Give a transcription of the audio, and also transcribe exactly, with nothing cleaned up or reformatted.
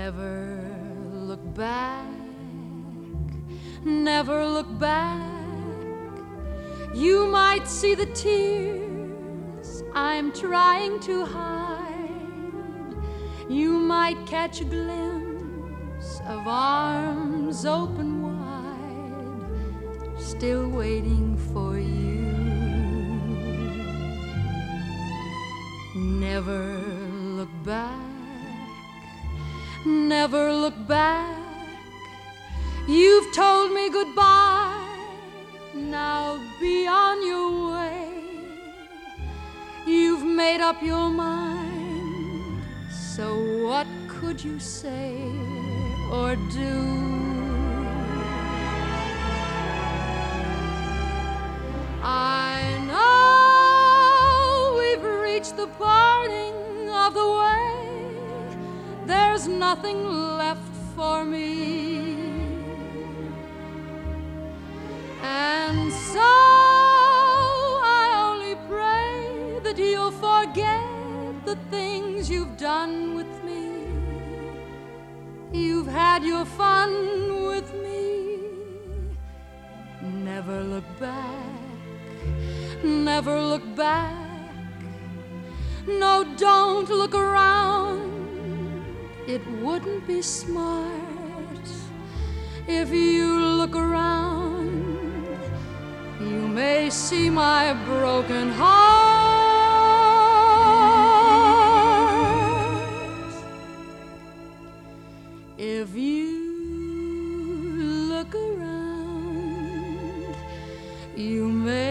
Never look back, never look back. You might see the tears I'm trying to hide. You might catch a glimpse of arms open wide, still waiting for you. Never look back, never look back. You've told me goodbye, now be on your way. You've made up your mind, so what could you say or do? I know we've reached the parting of the way. There's nothing left for me. And so I only pray that you'll forget the things you've done with me. You've had your fun with me. Never look back, never look back. No, don't look around. It wouldn't be smart if you look around. You may see my broken heart. If you look around, you may